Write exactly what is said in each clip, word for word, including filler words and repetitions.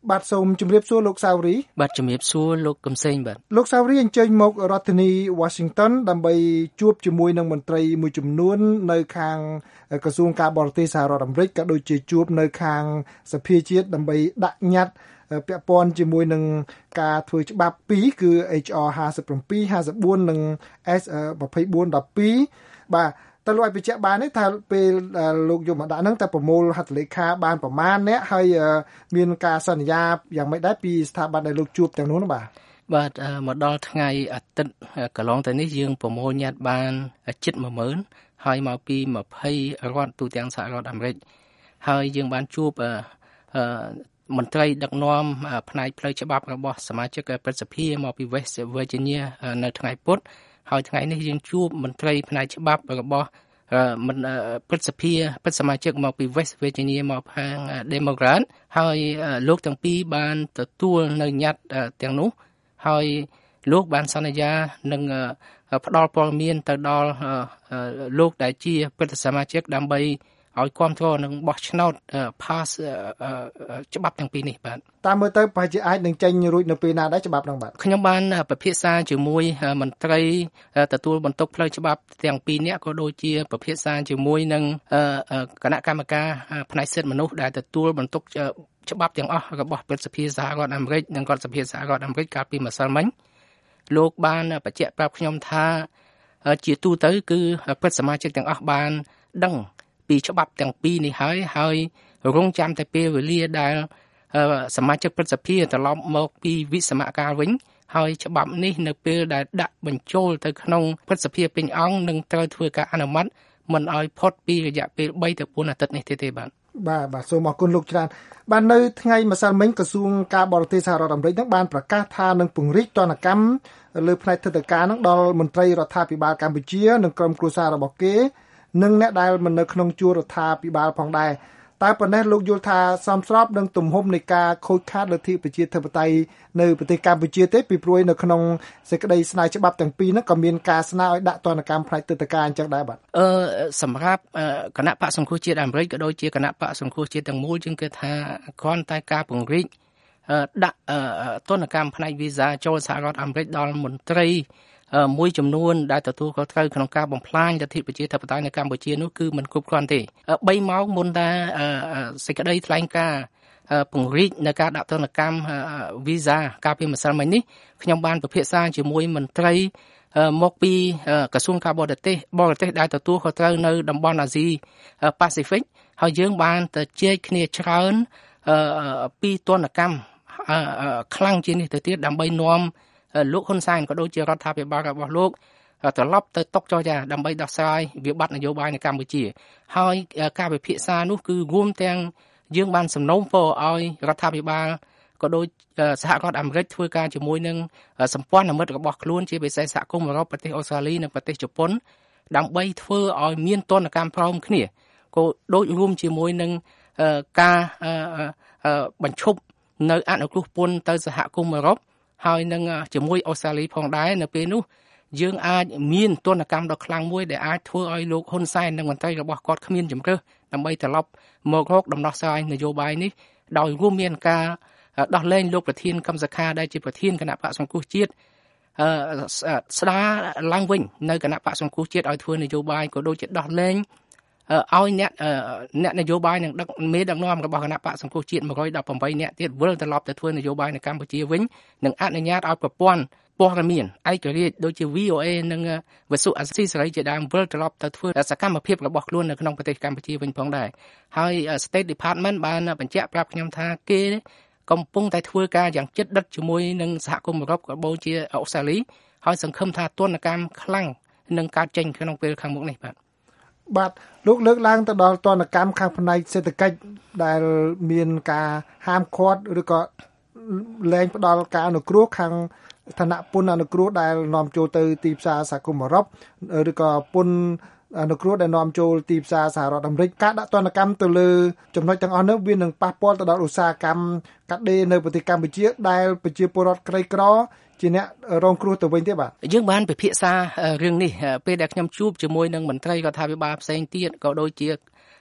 បាទសូមជម្រាបសួរលោកសាវរីបាទជំរាបសួរលោកកំសែងបាទលោកសាវរីអញ្ជើញមករដ្ឋធានី Washington ដើម្បីជួបជាមួយនឹងមន្ត្រីមួយចំនួននៅខាងក្រសួងការបរទេសសហរដ្ឋអាមេរិកក៏ដូចជាជួបនៅខាងសភាជាតិដើម្បីដាក់ញត្តិពាក់ព័ន្ធជាមួយនឹងការធ្វើច្បាប់ពីរគឺ H R ห้าสิบเจ็ด ห้าสิบสี่ និង S ยี่สิบสี่ สิบสองបាទតើលោកអាចបញ្ជាក់បានទេថាពេលលោកយកមកដាក់ហ្នឹងតើប្រមូលហត្ថលេខាបានប្រមាណអ្នកហើយមានការសន្យាយ៉ាងម៉េចដែរពីស្ថាប័នដែលលោកជួបទាំងនោះបាទបាទមកដល់ថ្ងៃអាទិត្យកន្លងទៅនេះយើងប្រមូលញត្តិបានជិត một nghìn ហើយមកពីยี่สิบរដ្ឋទូទាំងសហរដ្ឋអាមេរិកហើយយើងបានជួបមន្ត្រីដឹកនាំផ្នែកផ្លូវច្បាប់របស់សមាជិកព្រឹទ្ធសភាមកពី West Virginia នៅថ្ងៃពុធហើយថ្ងៃនេះយើងជួបមន្ត្រីផ្នែកច្បាប់របស់មិនព្រឹទ្ធសភាព្រឹទ្ធសមាជិកមកពី West Virginia មកខាង Democrat ហើយលោកទាំងពីរបានទទួលនៅញត្តិទាំងនោះហើយលោកបានសន្យានឹងផ្ដល់ព័ត៌មានទៅដល់លោកដែលជាព្រឹទ្ធសមាជិកដើម្បីឲ្យគ្រប់គ្រងនឹងបោះឆ្នោត pass ច្បាប់ទាំងពីរនេះបាទតាមមើលទៅប្រហែលជាអាចនឹងចេញរួចនៅពេលណាដែរច្បាប់ហ្នឹងបាទខ្ញុំបានពិភាក្សាជាមួយមន្ត្រីទទួលបន្ទុកផ្លូវច្បាប់ទាំងពីរនាក់ក៏ដូចជាពិភាក្សាជាមួយនឹងគណៈកម្មការផ្នែកសិទ្ធិមនុស្សដែលទទួលបន្ទុកច្បាប់ទាំងអស់របស់ព្រឹទ្ធសភាសហរដ្ឋអាមេរិកនិងរដ្ឋសភាសហរដ្ឋអាមេរិកកាលពីម្សិលមិញលោកបានបញ្ជាក់ប្រាប់ខ្ញុំថាជាទូទៅគឺព្រឹទ្ធសមាជិកទាំងអស់បានដឹងពីច្បាប់ទាំងពីរនេះហើយហើយរងចាំតែពេលវេលាដែលសមាជិកព្រឹទ្ធសភាត្រឡប់មកពីវិសមកាលវិញហើយច្បាប់នេះនៅពេលដែលដាក់បញ្ចូលទៅក្នុងព្រឹទ្ធសភាពេញអង្គនឹងត្រូវធ្វើការអនុម័តមិនឲ្យផុតពីរយៈពេល 3 ទៅ 4 អាទិត្យនេះទេទេបាទបាទបាទសូមអរគុណលោកច្រើនបាននៅថ្ងៃម្សិលមិញក្រសួងការបរទេសសហរដ្ឋអាមេរិកនឹងបានប្រកាសថានឹងពង្រីកទណ្ឌកម្មលើផ្នែកទិដ្ឋាការនឹងដល់មន្ត្រីរដ្ឋាភិបាលកម្ពុជានិងក្រុមគ្រួសាររបស់គេនិងអ្នកដែលមិននៅក្នុងជួររដ្ឋាភិបាលផងដែរតើប៉ុណ្ណេះលោកយល់ថាសមស្របនឹងទំហំនៃការខូចខាតលទ្ធិប្រជាធិបតេយ្យនៅប្រទេសកម្ពុជាទេពីព្រោះនៅក្នុងសេចក្តីស្នើច្បាប់ទាំងពីរហ្នឹងក៏មានការស្នើឲ្យដាក់ទណ្ឌកម្មផ្នែកទិដ្ឋាការអញ្ចឹងដែរបាទអឺសម្រាប់គណៈបក្សសង្គ្រោះជាតិអាមេរិកក៏ដូចជាគណៈបក្សសង្គ្រោះជាតិទាំងមូលយើងគិតថាគ្រាន់តែការពង្រីកដាក់ទណ្ឌកម្មផ្នែកវីសាចូលសហរដ្ឋអាមេរិកដល់មន្ត្រីមួយចំនួនដែលទទួលខុសត្រូវក្នុងការបំផ្លាញលទ្ធិប្រជាធិបតេយ្យនៅកម្ពុជានោះគឺមិនគ្រប់គ្រាន់ទេ3ម៉ោងមុនដែលសេចក្តីថ្លែងការណ៍ពង្រីកនៅការដាក់ទណ្ឌកម្មវីសាកាលពីម្សិលមិញនេះខ្ញុំបានពិភាក្សាជាមួយមន្ត្រីមកពីក្រសួងការបរទេសបរទេសដែលទទួលខុសត្រូវនៅតំបន់អាស៊ីប៉ាស៊ីហ្វិកហើយយើងបានទៅជែកគ្នាច្រើនពីទណ្ឌកម្មខ្លាំងជាងនេះទៅទៀតដើម្បីនាំលោកហ៊ុនសែនក៏ដូចជារដ្ឋាភិបាលរបស់លោកត្រឡប់ទៅតុចរចាដើម្បីដោះស្រាយវិបត្តិនយោបាយនៅកម្ពុជាហើយការពិភាក្សានោះគឺរួមទាំងយើងបានសំណូមពរឲ្យរដ្ឋាភិបាលក៏ដូចសហរដ្ឋអាមេរិកធ្វើការជាមួយនឹងសម្ព័ន្ធមិត្តរបស់ខ្លួនជាពិសេសសហគមន៍អឺរ៉ុបប្រទេសអូស្ត្រាលីនិងប្រទេសជប៉ុនដើម្បីធ្វើឲ្យមានទណ្ឌកម្មព្រមគ្នាក៏ដូចរួមជាមួយនឹងការបញ្ឈប់នៅអនុគ្រោះពន្ធទៅសហគមន៍អឺរ៉ុបហើយនឹងជាមួយអូស្ត្រាលីផងដែរនៅពេលនោះយើងអាចមានទណ្ឌកម្មដ៏ខ្លាំងមួយដែលអាចធ្វើឲ្យលោកហ៊ុនសែននិងមន្ត្រីរបស់គាត់គ្មានជំរឿសដើម្បីត្រឡប់មករកដំណោះស្រាយនយោបាយនេះដោយរួមមានការដោះលែងលោកប្រធានគឹមសុខាដែលជាប្រធានគណៈបក្សសង្គ្រោះជាតិស្ដារឡើងវិញនៅគណៈបក្សសង្គ្រោះជាតិឲ្យធ្វើនយោបាយក៏ដូចជាដោះលែងឲ្យអ្នកអ្នកនយោបាយនឹងដឹកមេដឹកនាំរបស់គណៈបក្សសង្គ្រោះជាតិmột trăm mười támនាក់ទៀតវិលត្រឡប់ទៅធ្វើនយោបាយនៅកម្ពុជាវិញនិងអនុញ្ញាតឲ្យប្រព័ន្ធព័ត៌មានឯករាជ្យដូចជា V O A និងវិទ្យុអាស៊ីសេរីជាដើមវិលត្រឡប់ទៅធ្វើសកម្មភាពរបស់ខ្លួននៅក្នុងប្រទេសកម្ពុជាវិញផងដែរហើយ State Department បានបញ្ជាក់ប្រាប់ខ្ញុំថាគេកំពុងតែធ្វើការយ៉ាងជិតដិតជាមួយនឹងសហគមន៍អឺរ៉ុបក៏ដូចជាអូស្ត្រាលីហើយសង្ឃឹមថាទណ្ឌកម្មខ្លាំងនឹងកើតចេញក្នុងពេលខាងមុខនេះបាទបាទលោកលើកឡើងទៅដល់ទណ្ឌកម្មខាងផ្នែកសេដ្ឋកិច្ចដែលមានការហាមឃាត់ឬក៏លែងផ្ដល់ការអនុគ្រោះខាងឋានៈពន្ធអនុគ្រោះដែលនាំចូលទៅទីផ្សារសហគមន៍អឺរ៉ុបឬក៏ពន្ធអនុគ្រោះដែលនាំចូលទីផ្សារសហរដ្ឋអាមេរិកការដាក់ទណ្ឌកម្មទៅលើចំណុចទាំងអស់នោះវានឹងប៉ះពាល់ទៅដល់ឧស្សាហកម្មកាត់ដេរនៅប្រទេសកម្ពុជាដែលប្រជាពលរដ្ឋក្រីក្រជាអ្នករងគ្រោះទៅវិញទេបាទយើងបានពិភាក្សារឿងនេះពេលដែលខ្ញុំជួបជាមួយនឹងមន្ត្រីរដ្ឋាភិបាលផ្សេងទៀតក៏ដូចជា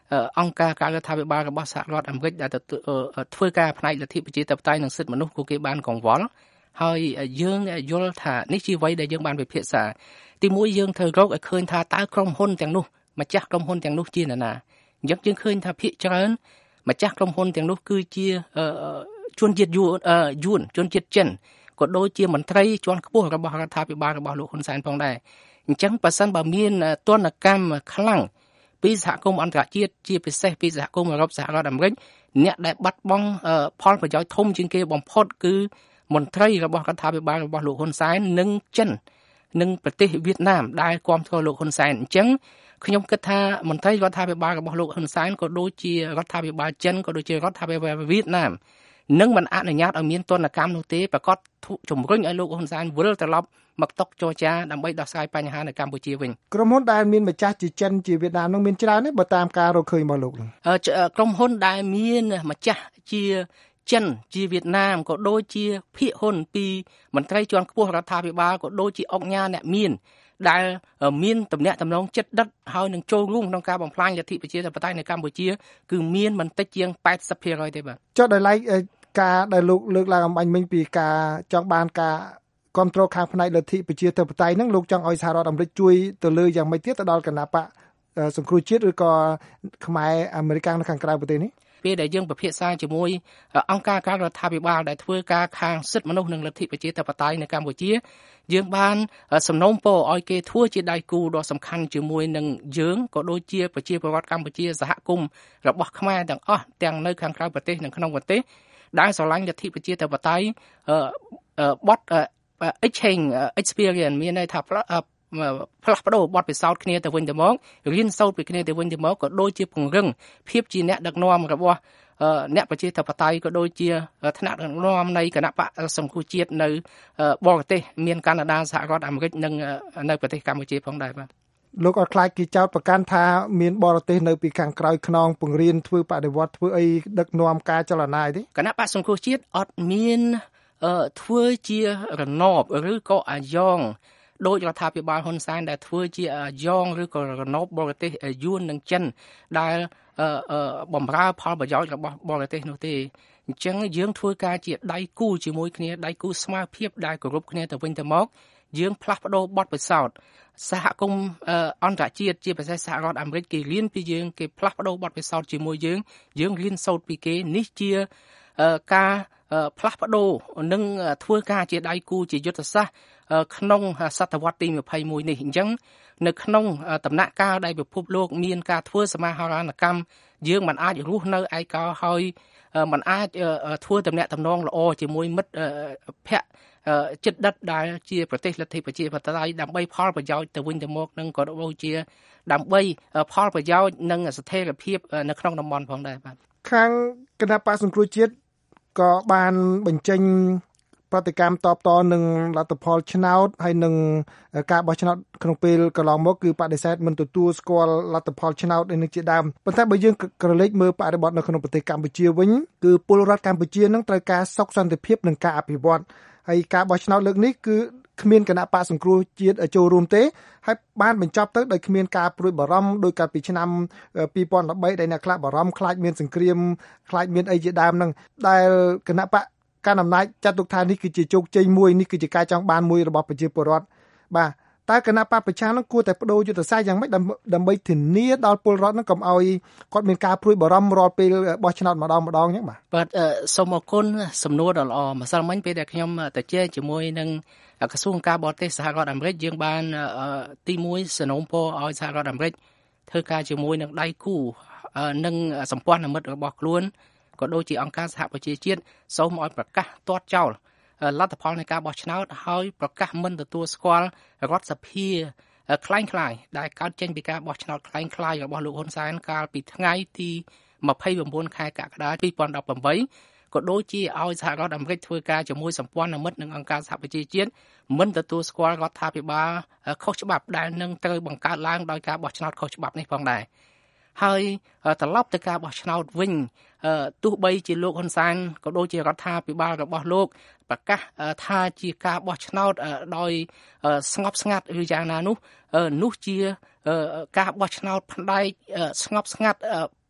អង្គការការរដ្ឋាភិបាលរបស់សហរដ្ឋអាមេរិកដែលធ្វើការផ្នែកលទ្ធិប្រជាធិបតេយ្យនិងសិទ្ធិមនុស្សក៏គេបានកង្វល់ហើយយើងយល់ថានេះជាអ្វីដែលយើងបានពិភាក្សាទីមួយយើងត្រូវរកឲ្យឃើញថាតើក្រុមហ៊ុនទាំងនោះម្ចាស់ក្រុមហ៊ុនទាំងនោះជានរណាអញ្ចឹងយើងឃើញថាភាគច្រើនម្ចាស់ក្រុមហ៊ុនទាំងនោះគឺជាជនជាតិយួនជនជាតិចិនក៏ដូចជាមន្ត្រីជាន់ខ្ពស់របស់រដ្ឋាភិបាលរបស់លោកហ៊ុនសែនផងដែរអញ្ចឹងបើសិនបើមានទណ្ឌកម្មខ្លាំងពីសហគមន៍អន្តរជាតិជាពិសេសពីសហគមន៍អឺរ៉ុបសហរដ្ឋអាមេរិកអ្នកដែលបាត់បង់ផលប្រយោជន៍ធំជាងគេបំផុតគឺមន្ត្រីរបស់រដ្ឋាភិបាលរបស់លោកហ៊ុនសែននិងចិននិងប្រទេសវៀតណាមដែលគាំទ្រលោកហ៊ុនសែនអញ្ចឹងខ្ញុំគិតថាមន្ត្រីរដ្ឋាភិបាលរបស់លោកហ៊ុនសែនក៏ដូចជារដ្ឋាភិបាលចិនក៏ដូចជារដ្ឋាភិបាលវៀតណាមនឹងមិនអនុញ្ញាតឲ្យមានទណ្ឌកម្មនោះទេប្រកាសជំរុញឲ្យលោកហ៊ុនសែនវិលត្រឡប់មកតុចរចាដើម្បីដោះស្រាយបញ្ហានៅកម្ពុជាវិញក្រុមហ៊ុនដែលមានម្ចាស់ជាចិនជាវៀតណាមនឹងមានច្រើនទេបើតាមការរកឃើញរបស់លោកនឹងក្រុមហ៊ុនដែលមានម្ចាស់ជាចិនជាវៀតណាមក៏ដូចជាភាគហ៊ុនពីមន្ត្រីជាន់ខ្ពស់រដ្ឋាភិបាលក៏ដូចជាអង្គការអ្នកមានដែលមានតំណែងតំណងចិត្តដិតហើយនឹងចូលរួមក្នុងការបំផ្លាញលទ្ធិប្រជាធិបតេយ្យនៅកម្ពុជាគឺមានមិនតិចជាង แปดสิบเปอร์เซ็นต์ ទេបាទចុះដោយឡែកការដែលលោកលើកឡើងអំបញ្ញមិញពីការចង់បានការគ្រប់គ្រងខាងផ្នែកលទ្ធិប្រជាធិបតេយ្យហ្នឹងលោកចង់ឲ្យសហរដ្ឋអាមេរិកជួយទៅលើយ៉ាងម៉េចទៀតទៅដល់គណបកសង្គ្រោះជាតិឬក៏ខ្មែរអាមេរិកនៅខាងក្រៅប្រទេសនេះពេលដែលយើងពិភាក្សាជាមួយអង្គការការរដ្ឋាភិបាលដែលធ្វើការខាងសិទ្ធិមនុស្សនិងលទ្ធិប្រជាធិបតេយ្យនៅកម្ពុជាយើងបានសំណូមពរឲ្យគេធ្វើជាដៃគូដ៏សំខាន់ជាមួយនឹងយើងក៏ដូចជាប្រជាពលរដ្ឋកម្ពុជាសហគមន៍របស់ខ្មែរទាំងអស់ទាំងនៅខាងក្រៅប្រទេសនិងក្នុងប្រទេសដែលស្រឡាញ់លទ្ធិប្រជាធិបតេយ្យបត់ exchange experience មានន័យថាផ្លាស់ប្ដូរបទពិសោធន៍គ្នាទៅវិញទៅមករៀនសូត្រពីគ្នាទៅវិញទៅមកក៏ដូចជាពង្រឹងភាពជាអ្នកដឹកនាំរបស់អ្នកប្រជាធិបតេយ្យក៏ដូចជាថ្នាក់ដឹកនាំនៃគណៈបកសង្គ្រោះជាតិនៅបរទេសមានកាណាដាសហរដ្ឋអាមេរិកនិងនៅប្រទេសកម្ពុជាផងដែរបាទលោកអត់ខ្លាចគេចោទប្រកាន់ថាមានបរទេសនៅពីខាងក្រៅខ្នងពង្រៀនធ្វើបដិវត្តធ្វើអីដឹកនាំការចលនាទេគណៈបកសង្គ្រោះជាតិអត់មានធ្វើជារណបឬក៏អាយ៉ងដោយរដ្ឋាភិបាលហ៊ុនសែនដែលធ្វើជាយ៉ងឬក៏រណបបរទេសយួននិងចិនដែលបំរើផលប្រយោជន៍របស់បរទេសនោះទេអញ្ចឹងយើងធ្វើការជាដៃគូជាមួយគ្នាដៃគូស្មើភាពដែលគោរពគ្នាទៅវិញទៅមកយើងផ្លាស់ប្ដូរបទពិសោធន៍សហគមន៍អន្តរជាតិជាពិសេសសហរដ្ឋអាមេរិកគេរៀនពីយើងគេផ្លាស់ប្ដូរបទពិសោធន៍ជាមួយយើងយើងរៀនសូត្រពីគេនេះជាការផ្លាស់ប្ដូរនិងធ្វើការជាដៃគូជាយុទ្ធសាស្ត្រក្នុងសតវត្សទីยี่สิบเอ็ดនេះអញ្ចឹងនៅក្នុងដំណាក់កាលដែលពិភពលោកមានការធ្វើសមាហរណកម្មយើងមិនអាចរស់នៅឯកោហើយមិនអាចធ្វើតំណែងតំណងល្អជាមួយមិត្តភ័ក្តិចិត្តដិតដែលជាប្រទេសលទ្ធិប្រជាធិបតេយ្យដើម្បីផលប្រយោជន៍ទៅវិញទៅមកនិងក៏ដូចជាដើម្បីផលប្រយោជន៍និងស្ថិរភាពនៅក្នុងតំបន់ផងដែរបាទខាងគណៈបកសង្គ្រោះជាតិក៏បានបញ្ចេញប្រតិកម្មតបតនឹងលទ្ធផលឆ្នោតហើយនឹងការបោះឆ្នោតក្នុងពេលកន្លងមកគឺបដិសេធមិនទទួលស្គាល់លទ្ធផលឆ្នោតនេះជាដើមប៉ុន្តែបើយើងក្រឡេកមើលបរិបទនៅក្នុងប្រទេសកម្ពុជាវិញគឺពលរដ្ឋកម្ពុជានឹងត្រូវការសុខសន្តិភាពនិងការអភិវឌ្ឍហើយការបោះឆ្នោតលើកនេះគឺគ្មានគណៈបកសង្គ្រោះជាតិចូលរួមទេហើយបានបញ្ចប់ទៅដោយគ្មានការព្រួយបារម្ភដោយកាលពីឆ្នាំពីរពាន់ដប់បីដែលអ្នកខ្លះបារម្ភខ្លាចមានសង្គ្រាមខ្លាចមានអីជាដើមហ្នឹងដែលគណៈបកការអំណាចចាត់ទុកថានេះគឺជាជោគជ័យមួយនេះគឺជាការចង់បានមួយរបស់ប្រជាពលរដ្ឋបាទតើគណៈបកប្រឆាំងនឹងគួរតែបដូរយុទ្ធសាស្ត្រយ៉ាងម៉េចដើម្បីធានាដល់ពលរដ្ឋនឹងកុំឲ្យគាត់មានការព្រួយបារម្ភរាល់ពេលបោះឆ្នោតម្ដងម្ដងអញ្ចឹងបាទបាទសូមអរគុណសំណួរដ៏ល្អម្សិលមិញពេលដែលខ្ញុំទៅជែកជាមួយនឹងក្រសួងការបរទេសសហរដ្ឋអាមេរិកយើងបានទីមួយសនំពរឲ្យសហរដ្ឋអាមេរិកធ្វើការជាមួយនឹងដៃគូនិងសម្ព័ន្ធមិត្តរបស់ខ្លួនក៏ដូចជាអង្គការសហប្រជាជាតិសូមឲ្យប្រកាសទាត់ចោលលទ្ធផលនៃការបោះឆ្នោតហើយប្រកាសមិនទទួលស្គាល់រដ្ឋសភាคล้ายคล้ายដែលកើតចេញពីការបោះឆ្នោតคล้ายคล้ายរបស់លោកហ៊ុនសែនកាលពីថ្ងៃទីยี่สิบเก้าខែកក្កដាยี่สิบสิบแปดក៏ដូចជាឲ្យសហរដ្ឋអាមេរិកធ្វើការជាមួយសម្ព័ន្ធមិត្តនិងអង្គការសហប្រជាជាតិមិនទទួលស្គាល់រដ្ឋាភិបាលខុសច្បាប់ដែលនឹងត្រូវបង្កើតឡើងដោយការបោះឆ្នោតខុសច្បាប់នេះផងដែរហើយត្រឡប់ទៅការបោះឆ្នោតវិញទោះបីជាលោកហ៊ុនសែនក៏ដូចជារដ្ឋាភិបាលរបស់លោកប្រកាសថាជាការបោះឆ្នោតដោយស្ងប់ស្ងាត់ឬយ៉ាងណានោះនោះជាការបោះឆ្នោតផ្នែកស្ងប់ស្ងាត់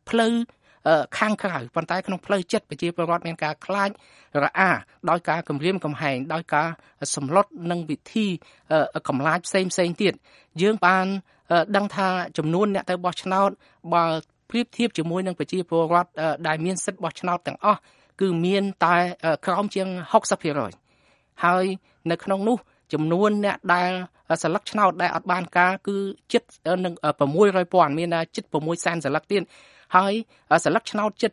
ផ្លូវខាងក្រៅប៉ុន្តែក្នុងផ្លូវចិត្តប្រជាពលរដ្ឋមានការខ្លាចរអាដោយការគំរាមកំហែងដោយការសម្លុតនិងវិធីកំឡាចផ្សេងផ្សេងទៀតយើងបានដឹងថាចំនួនអ្នកទៅបោះឆ្នោតបើប្រៀបធៀបជាមួយនឹងប្រជាពលរដ្ឋដែលមានសិទ្ធិបោះឆ្នោតទាំងអស់គឺមានតែក្រោមជាង ហុកសិបភាគរយ ហើយនៅក្នុងនោះចំនួនអ្នកដែលស្លឹកឆ្នោតដែលអត់បានការគឺជិតនឹង 600,000 មានជិត 6 សែនស្លឹកទៀតហើយស្លឹកឆ្នោតជិត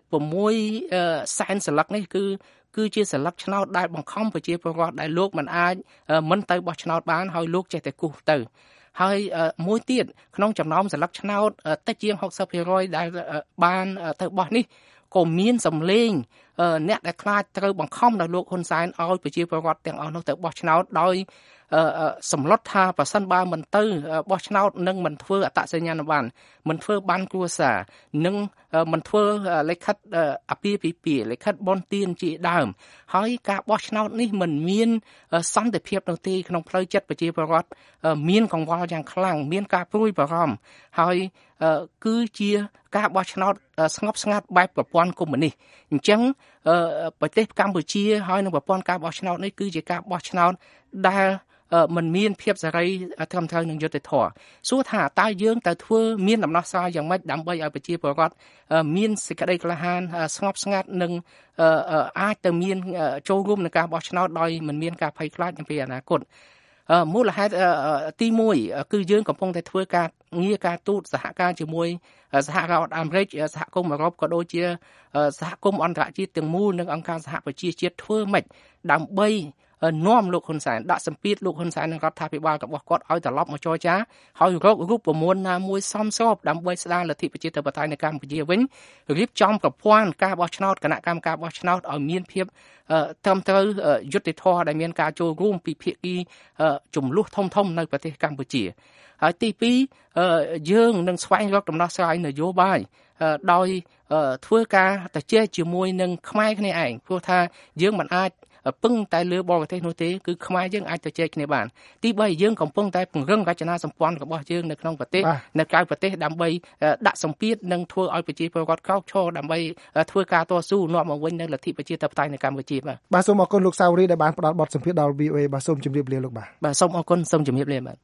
6 សែនស្លឹកនេះគឺគឺជាស្លឹកឆ្នោតដែលបង្ខំប្រជាពលរដ្ឋដែលលោកមិនអាចមិនទៅបោះឆ្នោតបានហើយលោកចេះតែគូសទៅហើយមួយទៀតក្នុងចំណោមស្លឹកឆ្នោតតិចជាង ហុកសិបភាគរយ ដែលបានទៅបោះនេះក៏មានសម្លេងអ្នកដែលខ្លាចត្រូវបង្ខំដោយលោកហ៊ុនសែនឲ្យប្រជាពលរដ្ឋទាំងអស់នោះទៅបោះឆ្នោតដោយសម្លុតថាប្រសិនបើមិនទៅបោះឆ្នោតនឹងមិនធ្វើអត្តសញ្ញាណប័ណ្ណមិនធ្វើបានគ្រួសារនឹងមិនធ្វើលិខិតអាពាហ៍ពិពាហ៍លិខិតបន់ទានជាដើមហើយការបោះឆ្នោតនេះមិនមានសន្តិភាពនោះទេក្នុងផ្លូវចិត្តប្រជាពលរដ្ឋមានកង្វល់យ៉ាងខ្លាំងមានការព្រួយបារម្ភហើយគឺជាការបោះឆ្នោតស្ងប់ស្ងាត់បែបប្រព័ន្ធកុម្មុយនីសអញ្ចឹងប្រទេសកម្ពុជាហើយនឹងប្រព័ន្ធការបោះឆ្នោតនេះគឺជាការបោះឆ្នោតដែលมันមានភាពសេរីត្រឹមត្រូវនឹងយុត្តិធម៌សួរថាតើយើងទៅធ្វើមានដំណោះស្រាយយ៉ាងម៉េចដើម្បីឲ្យប្រជាពលរដ្ឋមានសេចក្តីក្លាហានស្ងប់ស្ងាត់និងអាចទៅមានចូលរួមក្នុងការបោះឆ្នោតដោយមិនមានការភ័យខ្លាចនៅពេលអនាគតមូលហេតុទីមួយគឺយើងកំពុងតែធ្វើការងារការទូតសហការជាមួយសហរដ្ឋអាមេរិកសហគមន៍អឺរ៉ុបក៏ដូចជាសហគមន៍អន្តរជាតិទាំងមូលនិងអង្គការសហប្រជាជាតិធ្វើម៉េចដើម្បីនាំលោកហ៊ុនសែនដាក់សម្ពាធលោកហ៊ុនសែននិងរដ្ឋាភិបាលរបស់គាត់ឲ្យត្រឡប់មកចរចាហើយរករូបមន្តណាមួយសមស្របដើម្បីស្ដារលទ្ធិប្រជាធិបតេយ្យនៅកម្ពុជាវិញរៀបចំប្រព័ន្ធការបោះឆ្នោតគណៈកម្មការបោះឆ្នោតឲ្យមានភាពត្រឹមត្រូវយុត្តិធម៌ដែលមានការចូលរួមពីភាគីចំនួនធំធំនៅប្រទេសកម្ពុជាហើយទីពីរយើងនឹងស្វែងរកដំណោះស្រាយនយោបាយដោយធ្វើការតជែកជាមួយនឹងខ្មែរគ្នាឯងព្រោះថាយើងមិនអាចពឹងតែលើបរទេសនោះទេគឺខ្មែរយើងអាចទៅជែកគ្នាបានទីបីយើងកំពុងតែពង្រឹងរចនាសម្ព័ន្ធរបស់យើងនៅក្នុងប្រទេសនៅក្រៅប្រទេសដើម្បីដាក់សម្ពាធនិងធ្វើឲ្យប្រជាពលរដ្ឋក្រោកឈរដើម្បីធ្វើការតស៊ូនាំមកវិញនៅលទ្ធិប្រជាធិបតេយ្យនៅកម្ពុជាបាទបាទសូមអរគុណលោកសាវរីដែលបានផ្ដល់បទសម្ភាសន៍ដល់ វី អូ អេ បាទសូមជម្រាបលាលោកបាទបាទសូមអរគុណសូមជម្រាបលាបាទ